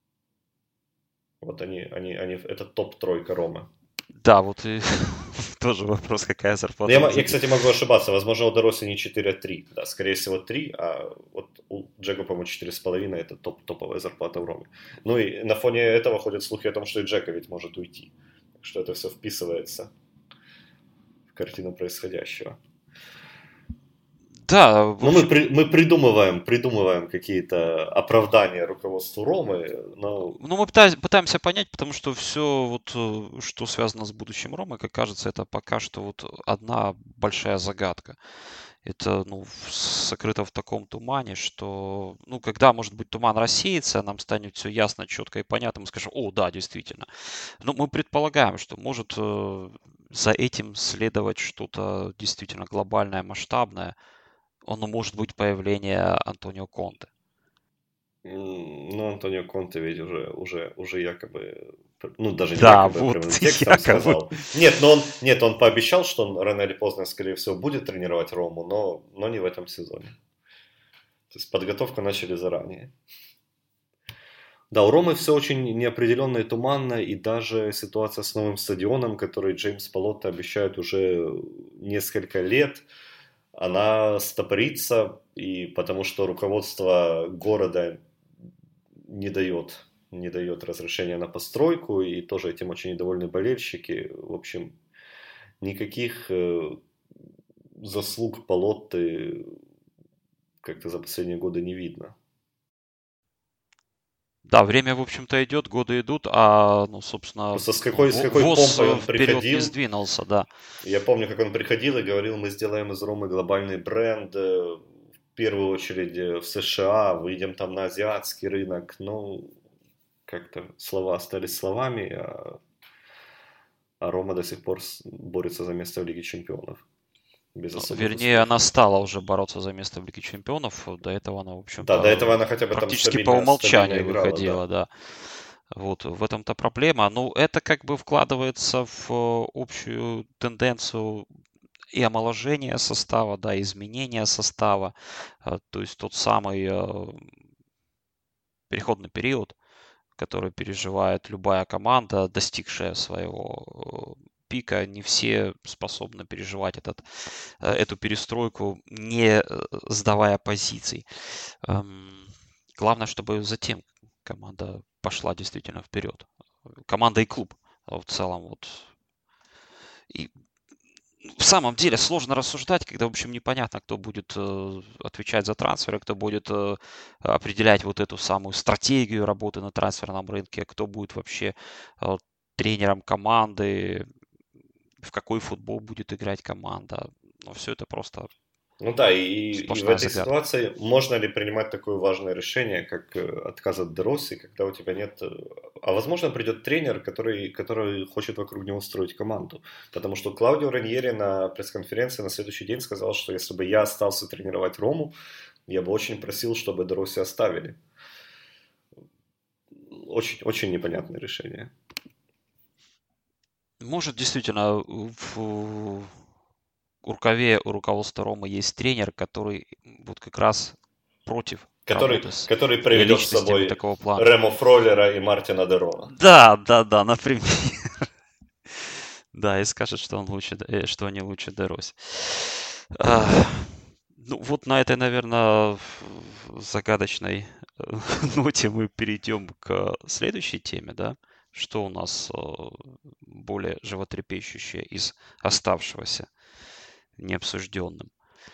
Вот они, это топ-тройка Ромы. Да, вот и тоже вопрос, какая зарплата. Я, кстати, могу ошибаться. Возможно, у Дероси не 4, а 3. Да, скорее всего 3, а вот у Джека, по-моему, 4,5 это топовая зарплата в Роме. Ну и на фоне этого ходят слухи о том, что и Джека ведь может уйти. Так что это все вписывается в картину происходящего. Да, ну, мы придумываем какие-то оправдания руководству Ромы, но... Ну, мы пытаемся понять, потому что все, вот, что связано с будущим Ромы, как кажется, это пока что вот одна большая загадка. Это, ну, сокрыто в таком тумане, что, ну, когда, может быть, туман рассеется, нам станет все ясно, четко и понятно, мы скажем, о, да, действительно. Но мы предполагаем, что может за этим следовать что-то действительно глобальное, масштабное. Оно может быть появление Антонио Конте. Ну, Антонио Конте ведь уже якобы Ну, даже не Да, якобы, вот, прямым текстом якобы. сказал. Нет, он пообещал, что он рано или поздно, скорее всего, будет тренировать Рому, но не в этом сезоне. То есть подготовку начали заранее. Да, у Ромы все очень неопределенно и туманно, и даже ситуация с новым стадионом, который Джеймс Палотта обещает уже несколько лет, она стопорится, и потому что руководство города не дает разрешения на постройку, и тоже этим очень недовольны болельщики. В общем, никаких заслуг Палотты как-то за последние годы не видно. Да, время, в общем-то, идет, годы идут, а, ну, собственно, Просто с какой ВОЗ помпой он вперед не приходил. сдвинулся, да. Я помню, как он приходил и говорил, мы сделаем из Ромы глобальный бренд, в первую очередь в США, выйдем там на азиатский рынок. Ну, как-то слова остались словами, а Рома до сих пор борется за место в Лиге Чемпионов. Без Ну, особых вернее, она успехов. стала уже бороться за место в Лиге Чемпионов. До этого она, в Да, до этого общем-то, она хотя бы там практически по стабильно умолчанию играла, выходила, да. да. Вот, в этом-то проблема. Ну, это как бы вкладывается в общую тенденцию и омоложения состава, да, изменения состава. То есть тот самый переходный период, который переживает любая команда, достигшая своего пика. Не все способны переживать эту перестройку, не сдавая позиций. Главное, чтобы затем команда пошла действительно вперед. Команда и клуб в целом. Вот. И в самом деле сложно рассуждать, когда, в общем, непонятно, кто будет отвечать за трансферы, кто будет определять вот эту самую стратегию работы на трансферном рынке, кто будет вообще тренером команды, в какой футбол будет играть команда. Но все это просто Ну да, и в сплошная этой загадка. ситуации можно ли принимать такое важное решение, как отказ от Де Росси, когда у тебя нет... А возможно, придет тренер, который хочет вокруг него строить команду. Потому что Клаудио Раньери на пресс-конференции на следующий день сказал, что если бы я остался тренировать Рому, я бы очень просил, чтобы Де Росси оставили. Очень, очень непонятное решение. Может, действительно, в рукаве у руководства Ромы есть тренер, который вот как раз против работы с Который приведет с личностями собой такого плана. Ремо Фроллера и Мартина Дерона. Да, например. Да, и скажет, что он лучше, что они лучше Дерось. Ну, вот на этой, наверное, загадочной ноте мы перейдем к следующей теме, да? Что у нас более животрепещущее из оставшегося необсужденным?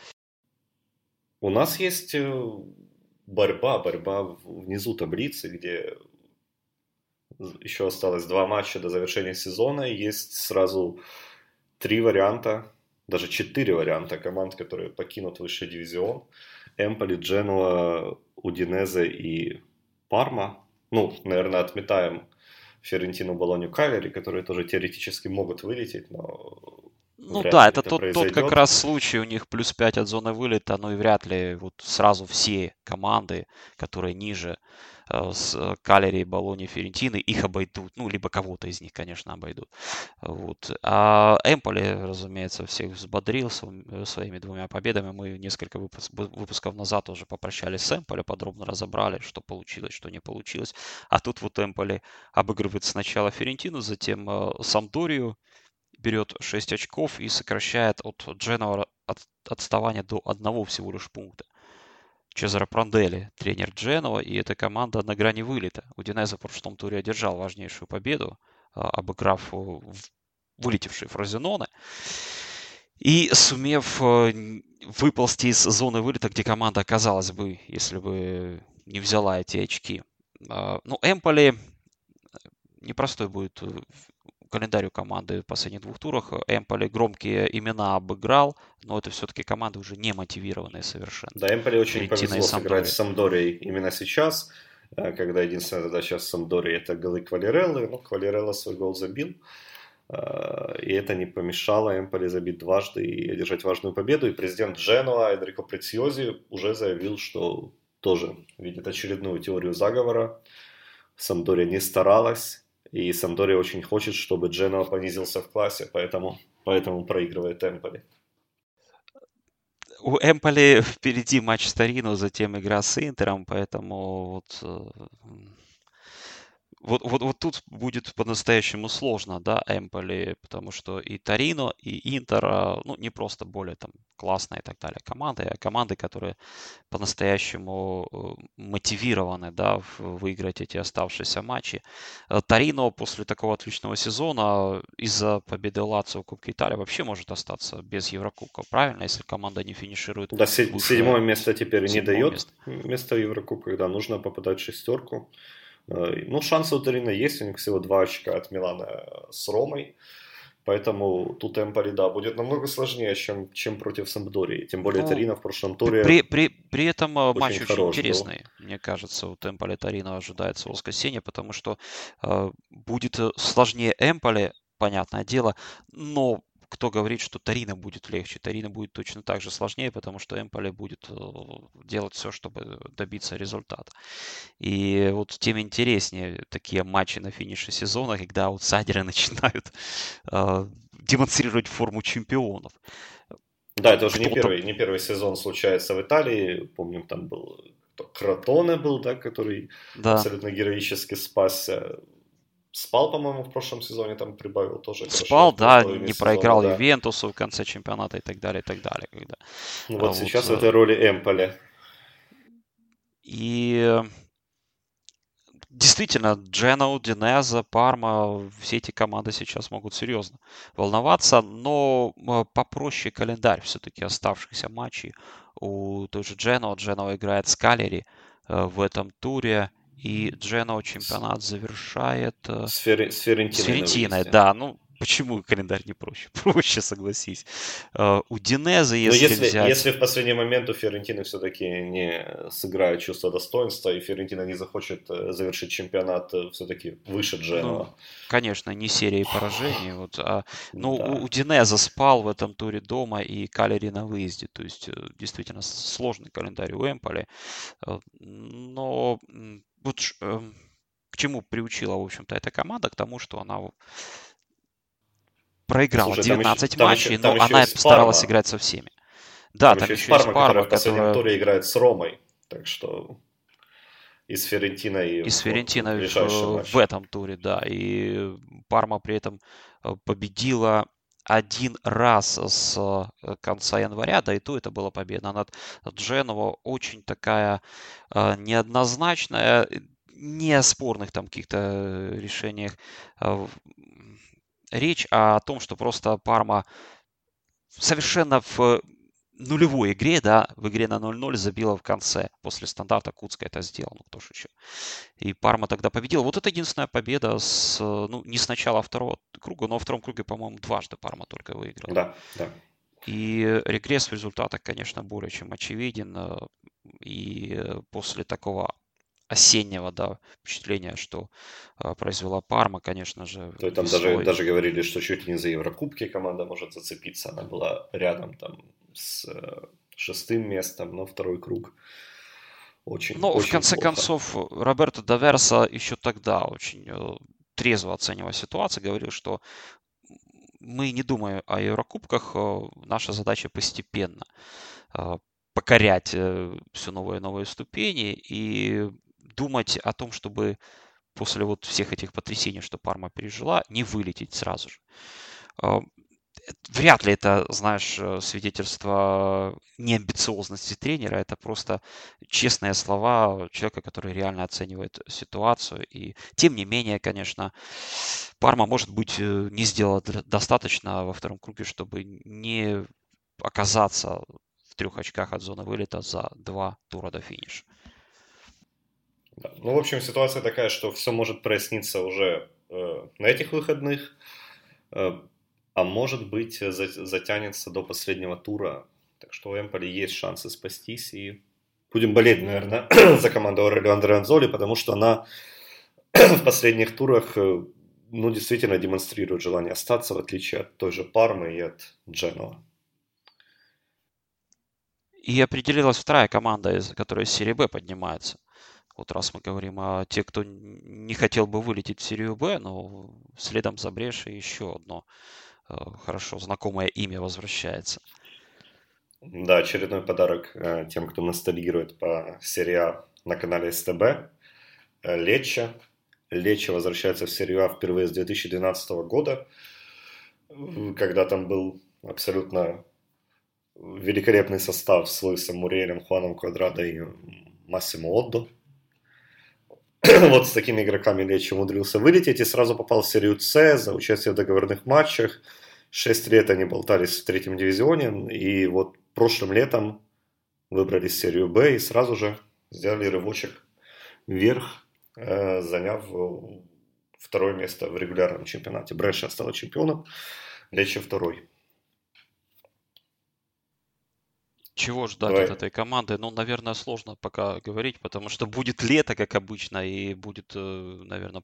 У нас есть борьба внизу таблицы, где еще осталось 2 матча до завершения сезона. Есть сразу 3 варианта, даже 4 варианта команд, которые покинут высший дивизион. Эмполи, Дженуа, Удинезе и Парма. Ну, наверное, отметаем Фиорентину, Болонью, Калери, которые тоже теоретически могут вылететь, но Ну вряд да, ли это это тот как произойдет. раз случай, у них плюс 5 от зоны вылета, ну и вряд ли вот сразу все команды, которые ниже с Калери, Болони, Фиорентины, их обойдут, ну либо кого-то из них, конечно, обойдут. Вот. А Эмполи, разумеется, всех взбодрил своими 2 победами. Мы несколько выпусков назад уже попрощались с Эмполи, подробно разобрали, что получилось, что не получилось. А тут вот Эмполи обыгрывает сначала Фиорентину, затем Самдорию, берет 6 очков и сокращает от Дженуа отставание до 1 всего лишь пункта. Чезаро Пранделли, тренер Дженуа, и эта команда на грани вылета. Удинезе в прошлом туре одержал важнейшую победу, обыграв вылетевший Фрозеноне. И сумев выползти из зоны вылета, где команда оказалась бы, если бы не взяла эти очки. Ну, Эмполи непростой будет календарь у команды в последних 2 турах. Эмполи громкие имена обыграл, но это все-таки команды уже не мотивированные совершенно. Да, Эмполи очень Фиорентина и повезло сыграть с Самдория. Самдорией именно сейчас, когда единственная задача с Самдорией это голы Квалереллы. Ну, Квалерелла свой гол забил, и это не помешало Эмполи забить дважды и одержать важную победу. И президент Дженуа Энрико Прециози уже заявил, что тоже видит очередную теорию заговора. Самдория не старалась, И Самдория очень хочет, чтобы Дженоа понизился в классе, поэтому проигрывает Эмполи. У Эмполи впереди матч с Торино, затем игра с Интером, поэтому вот тут будет по-настоящему сложно, да, Эмполи, потому что и Торино, и Интер, ну, не просто более там классные и так далее команды, а команды, которые по-настоящему мотивированы, да, выиграть эти оставшиеся матчи. Торино после такого отличного сезона из-за победы Лацио в Кубке Италии вообще может остаться без Еврокубка, правильно, если команда не финиширует Да, выше седьмое место теперь не седьмого дает места. место в Еврокубках, да, нужно попадать в шестерку. Ну, шансы у Торино есть, у них всего 2 очка от Милана с Ромой, поэтому тут Эмполи, да, будет намного сложнее, чем против Сампдории. Тем более Ну, Торино в прошлом туре при этом очень матч очень хорош был. интересный, мне кажется, у Эмполи Торино ожидается в воскресенье, потому что будет сложнее Эмполи, понятное дело, но кто говорит, что Торино будет легче? Торино будет точно так же сложнее, потому что Эмполи будет делать все, чтобы добиться результата. И вот тем интереснее такие матчи на финише сезона, когда аутсайдеры начинают демонстрировать форму чемпионов. Да, это уже Кто-то, не первый сезон случается в Италии. Помним, там был Кротоне был, да, который да, абсолютно героически спасся. Спал, по-моему, в прошлом сезоне, там прибавил тоже хорошо во спал, второй да, половине не сезона, проиграл да. Ювентусу в конце чемпионата и так далее, и так далее. Ну вот Вот, сейчас в этой роли Эмполи. и действительно, Джено, Удинеза, Парма, все эти команды сейчас могут серьезно волноваться, но попроще календарь все-таки оставшихся матчей у той же Джено. Джено играет с Калери в этом туре, и Джено С, чемпионат завершает с с Фиорентиной на Фиорентиной. выезде. Да, ну почему календарь не проще? Проще, согласись. У Динеза, Но если взять... если в последний момент у Фиорентины все-таки не сыграет чувство достоинства, и Фиорентина не захочет завершить чемпионат все-таки выше Ну, Дженоа, конечно, не серией поражений. Вот, но да. у Динеза спал в этом туре дома и Калери на выезде. То есть, действительно, сложный календарь у Эмполи. Но вот к чему приучила, в общем-то, эта команда? К тому, что она проиграла Слушай, 19 матчей, но там еще она есть постаралась Парма. играть со всеми. Да, Там там еще есть еще есть Парма, которая Парма, в последнем которая туре играет с Ромой. Так что и с Фиорентиной из вот в Фиорентиной ближайшем в матче. этом туре, да. И Парма при этом победила один раз с конца января, да и то это была победа над Дженово. Очень такая неоднозначная, не о спорных там каких-то решениях речь, а о том, что просто Парма совершенно в нулевой игре, да, в игре на 0-0 забила в конце. После стандарта Куцка это сделал, ну кто же еще. И Парма тогда победила. Вот это единственная победа ну, не с начала второго круга, но во втором круге, по-моему, дважды Парма только выиграла. Да, да. И регресс в результатах, конечно, более чем очевиден. И после такого осеннего, да, впечатления, что произвела Парма, конечно же, То есть там весной. даже говорили, что чуть ли не за Еврокубки команда может зацепиться. Она была рядом там с шестым местом, но второй круг очень, Но в очень конце плохо. концов Роберто Даверса еще тогда очень трезво оценивая ситуацию, говорил, что мы не думаем о Еврокубках, наша задача постепенно покорять все новые и новые ступени и думать о том, чтобы после вот всех этих потрясений, что Парма пережила, не вылететь сразу же. Вряд ли это, знаешь, свидетельство неамбициозности тренера. Это просто честные слова человека, который реально оценивает ситуацию. И тем не менее, конечно, Парма, может быть, не сделала достаточно во втором круге, чтобы не оказаться в 3 очках от зоны вылета за 2 тура до финиша. Да. Ну, в общем, ситуация такая, что все может проясниться уже на этих выходных. А может быть, затянется до последнего тура. Так что у Эмполи есть шансы спастись. И будем болеть, наверное, за команду Аурелио Андреанзоли, потому что она в последних турах, ну, действительно демонстрирует желание остаться, в отличие от той же Пармы и от Дженоа. И определилась вторая команда, которая из серии Б поднимается. Вот раз мы говорим о тех, кто не хотел бы вылететь в серию Б, но следом за Брешей еще одно хорошо знакомое имя возвращается. Да, очередной подарок тем, кто ностальгирует по серии А на канале СТБ. Лечче. Лечче возвращается в серию А впервые с 2012 года, когда там был абсолютно великолепный состав с Луисом Муриелем, Хуаном Квадрадо и Массимо Отдо. Вот с такими игроками Лечче умудрился вылететь и сразу попал в серию С за участие в договорных матчах. 6 лет они болтались в третьем дивизионе, и вот прошлым летом выбрали серию Б и сразу же сделали рывочек вверх, заняв второе место в регулярном чемпионате. Бреша стала чемпионом, Лечче второй. Чего ждать от этой команды? Ну, наверное, сложно пока говорить, потому что будет лето, как обычно, и будет, наверное,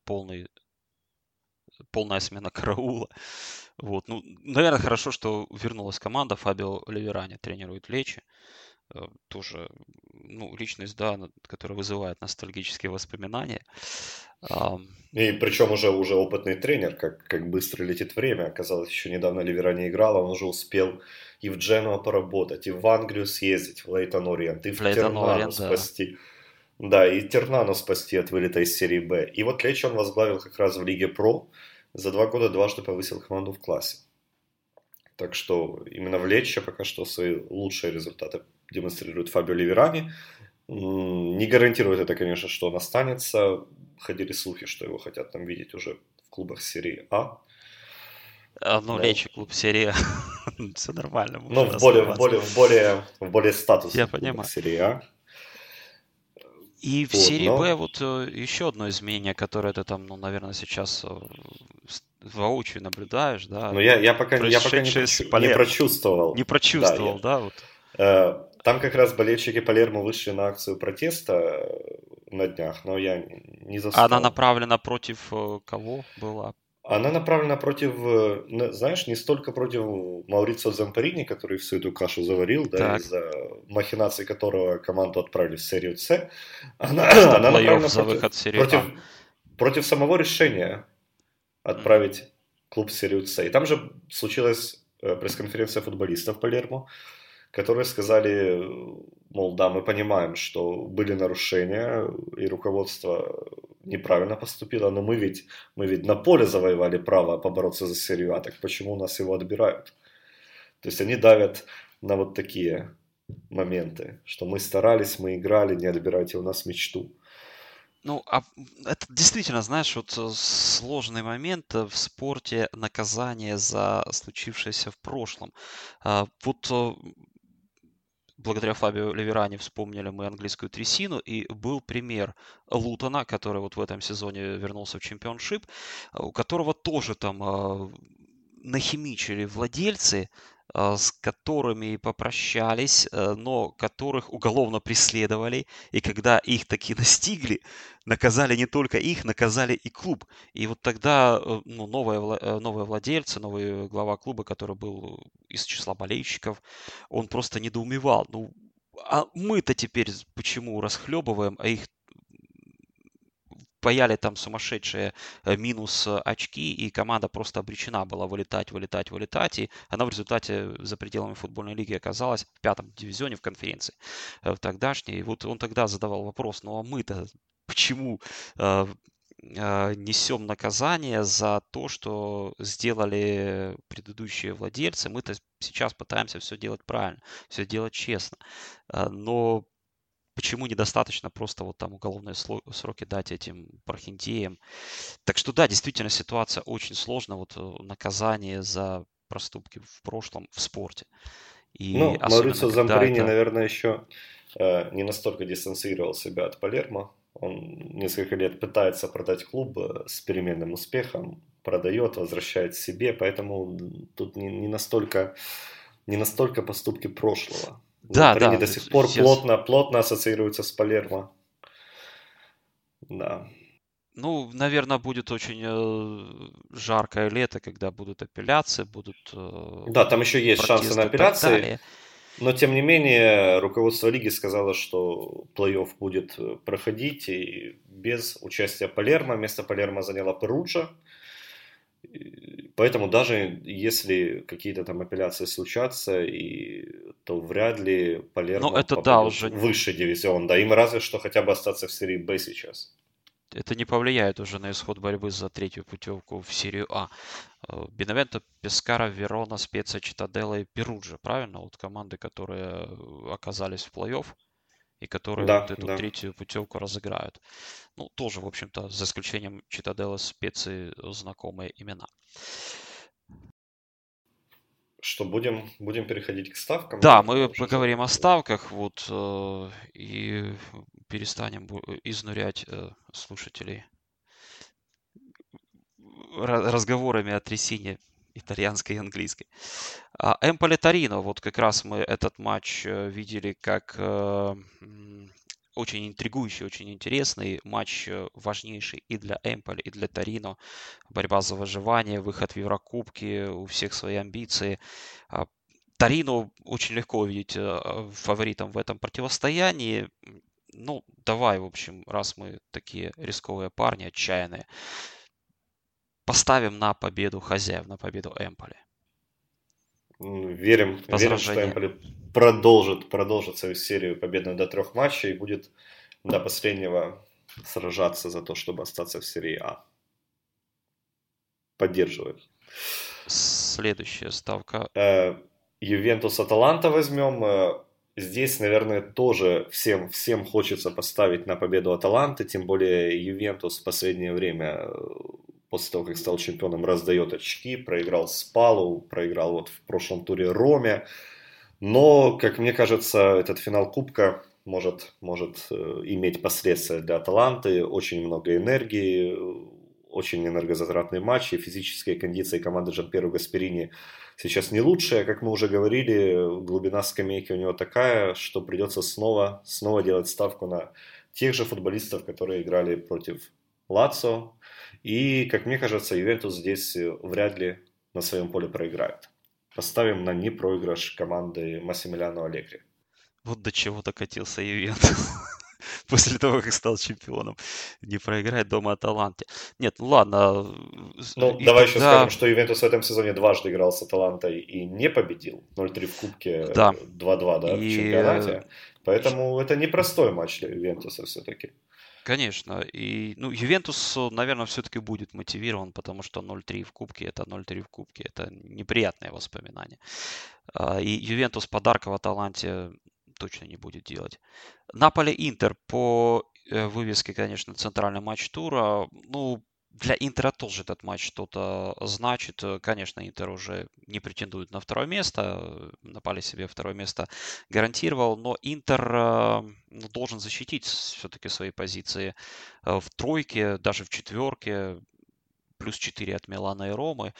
полная смена караула. Вот. Ну, наверное, хорошо, что вернулась команда. Фабио Ливерани тренирует Лечче. Тоже, ну, личность, да, которая вызывает ностальгические воспоминания. И причем уже опытный тренер, как быстро летит время. Оказалось, еще недавно Ливерани играл, он уже успел и в Дженуа поработать, и в Англию съездить, в Лейтон Ориент, и в Тернану спасти. Да, и Тернану спасти от вылета из серии Б. И вот Лечче он возглавил как раз в Лиге Про. За 2 года дважды повысил команду в классе. Так что именно в Лечче пока что свои лучшие результаты демонстрирует Фабио Ливерани. Не гарантирует это, конечно, что он останется. Ходили слухи, что его хотят там видеть уже в клубах серии А. Ну, Лечче клуб серии А. Все нормально. Ну, в более статусных клубах серии А. И в серии Б вот еще одно изменение, которое ты там, ну, наверное, сейчас воочию наблюдаешь, да? Ну, я пока не прочувствовал. Не прочувствовал, да? Вот. Там как раз болельщики Палермо вышли на акцию протеста на днях, но я не застал. Она направлена против кого была? Она направлена против, знаешь, не столько против Маурицио Зампарини, который всю эту кашу заварил, да, из-за махинаций которого команду отправили в серию С. Она направлена против самого решения отправить клуб в серию С. И там же случилась пресс-конференция футболистов Палермо, которые сказали, мол, да, мы понимаем, что были нарушения, и руководство неправильно поступило, но мы ведь на поле завоевали право побороться за серию А, так почему у нас его отбирают? То есть они давят на вот такие моменты, что мы старались, мы играли, не отбирайте у нас мечту. Ну, это действительно, знаешь, вот сложный момент в спорте наказания за случившееся в прошлом. Вот благодаря Фабио Ливерани вспомнили мы английскую трясину, и был пример Лутона, который вот в этом сезоне вернулся в чемпионшип, у которого тоже там нахимичили владельцы, с которыми попрощались, но которых уголовно преследовали, и когда их таки настигли, наказали не только их, наказали и клуб. И вот тогда ну, новые владельцы, новый глава клуба, который был из числа болельщиков, он просто недоумевал. Ну, а мы-то теперь почему расхлебываем, а их паяли там сумасшедшие минус очки, и команда просто обречена была вылетать, и она в результате за пределами футбольной лиги оказалась в 5-м дивизионе в конференции в тогдашней. И вот он тогда задавал вопрос, ну а мы-то почему несем наказание за то, что сделали предыдущие владельцы? Мы-то сейчас пытаемся все делать правильно, все делать честно. Но почему недостаточно просто вот там уголовные сроки дать этим прохиндеям? Так что да, действительно ситуация очень сложная. Вот наказание за проступки в прошлом в спорте. И ну, Маурицио Зампарини, наверное, еще не настолько дистанцировал себя от Палермо. Он несколько лет пытается продать клуб с переменным успехом, продает, возвращает себе, поэтому тут не настолько поступки прошлого. Да, Они до сих пор плотно ассоциируются с Палермо. Да. Ну, наверное, будет очень жаркое лето, когда будут апелляции, будут да, там еще есть шансы на апелляции. Но, тем не менее, руководство лиги сказало, что плей-офф будет проходить и без участия Палермо. Место Палермо заняла Перуджа. Поэтому даже если какие-то там апелляции случатся, то вряд ли Но Палермо это да, попадет уже в высший дивизион. Да, им разве что хотя бы остаться в серии Б сейчас. это не повлияет уже на исход борьбы за третью путевку в серию А. Беневенто, Пескара, Верона, Специя, Читаделла и Перуджа, правильно? Вот команды, которые оказались в плей-офф и которые вот Да, эту да. третью путевку разыграют. Ну, тоже, в общем-то, за исключением Читаделла, Специи, знакомые имена. Что, будем переходить к ставкам, Да, наверное, мы уже. поговорим о ставках, вот, и перестанем изнурять слушателей разговорами о трясине итальянской и английской. Эмполи Торино, вот как раз мы этот матч видели как очень интригующий, очень интересный матч, важнейший и для Эмполи, и для Торино. Борьба за выживание, выход в Еврокубки, у всех свои амбиции. Торино очень легко увидеть фаворитом в этом противостоянии. Ну, давай, в общем, раз мы такие рисковые парни, отчаянные, поставим на победу хозяев, на победу Эмполи. Верим, что Возражение. Эмполи продолжит свою серию победную до 3 матчей и будет до последнего сражаться за то, чтобы остаться в серии А. Поддерживаю. Следующая ставка. Ювентус Аталанта возьмем. Здесь, наверное, тоже всем хочется поставить на победу Аталанты, тем более Ювентус в последнее время, после того, как стал чемпионом, раздает очки, проиграл Спалу, проиграл вот в прошлом туре Роме. Но, как мне кажется, этот финал Кубка может иметь последствия для Аталанты. Очень много энергии, очень энергозатратные матчи, физические кондиции команды Джампьеро Гасперини сейчас не лучшая. Как мы уже говорили, глубина скамейки у него такая, что придется снова делать ставку на тех же футболистов, которые играли против Лацио. И, как мне кажется, Ювентус здесь вряд ли на своем поле проиграет. Поставим на непроигрыш команды Массимилиано Аллегри. Вот до чего докатился Ювентус после того, как стал чемпионом. Не проиграть дома Аталанте. Нет, ну ладно. Ну, И давай еще тогда, скажем, что Ювентус в этом сезоне дважды играл с Аталантой и не победил. 0-3 в Кубке, да. 2-2, да, в И чемпионате. Поэтому это непростой матч для Ювентуса все-таки. конечно. И, ну, Ювентус, наверное, все-таки будет мотивирован, потому что 0-3 в Кубке – это 0-3 в Кубке. Это неприятные воспоминания. И Ювентус подарка в Аталанте точно не будет делать. Наполе-Интер по вывеске, конечно, центральный матч тура. Ну, для Интера тоже этот матч что-то значит. Конечно, Интер уже не претендует на второе место. Наполе себе второе место гарантировал. Но Интер ну, должен защитить все-таки свои позиции в тройке, даже в четверке. Плюс 4 от Милана и Ромы.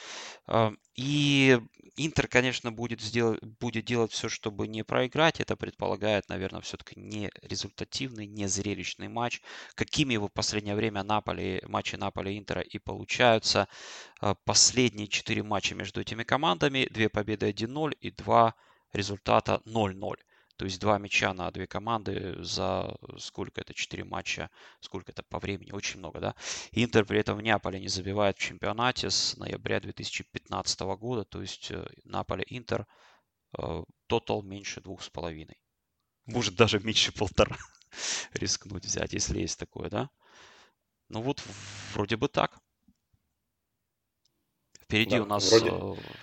И Интер, конечно, будет делать все, чтобы не проиграть. Это предполагает, наверное, все-таки не результативный, не зрелищный матч. Какими его в последнее время матчи Наполи и Интера и получаются. Последние 4 матча между этими командами. 2 победы 1-0 и 2 результата 0-0. То есть 2 мяча на 2 команды за сколько это? 4 матча. Сколько это по времени? Очень много, да? Интер при этом в Неаполе не забивает в чемпионате с ноября 2015 года. То есть Наполе-Интер тотал меньше 2,5. Может даже меньше 1,5 рискнуть взять, если есть такое, да? Ну вот вроде бы так. Впереди у Да, нас вроде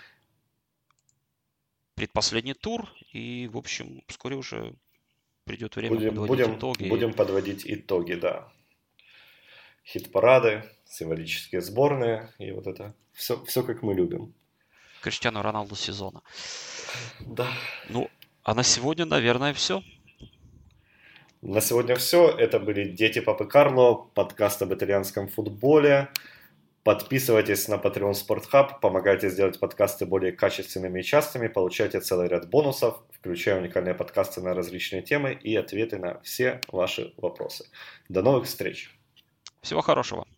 предпоследний тур. И, в общем, вскоре уже придет время будем, подводить будем, итоги. будем подводить итоги, да. Хит-парады, символические сборные и вот это. Все как мы любим. Криштиану Роналду сезона. Да. Ну, а на сегодня, наверное, все. На сегодня все. Это были «Дети Папы Карло», подкаст об итальянском футболе. Подписывайтесь на Patreon Sport Hub, помогайте сделать подкасты более качественными и частыми, получайте целый ряд бонусов, включая уникальные подкасты на различные темы и ответы на все ваши вопросы. До новых встреч! Всего хорошего!